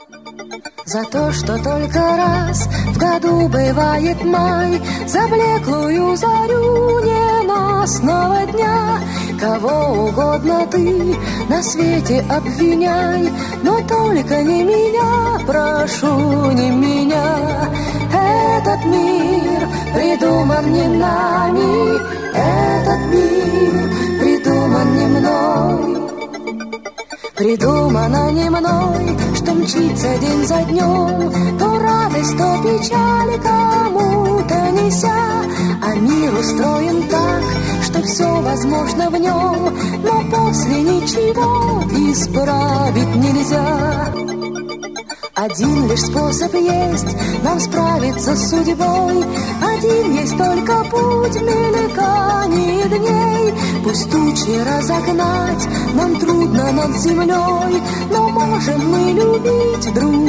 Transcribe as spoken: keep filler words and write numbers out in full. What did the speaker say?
За то, что только раз в году бывает май, за блеклую зарю ненастного дня. Кого угодно ты на свете обвиняй, но только не меня, прошу, не меня. Этот мир придуман не нами, этот мир придуман не мной. Придумано не мной, что мчится день за днем, то радость, то печаль кому-то неся. А мир устроен так, что все возможно в нем, но после ничего исправить нельзя. Один лишь способ есть нам справиться с судьбой, один есть только путь мельканий дней. Пусть тучи разогнать нам трудно над землей, но можем мы любить друг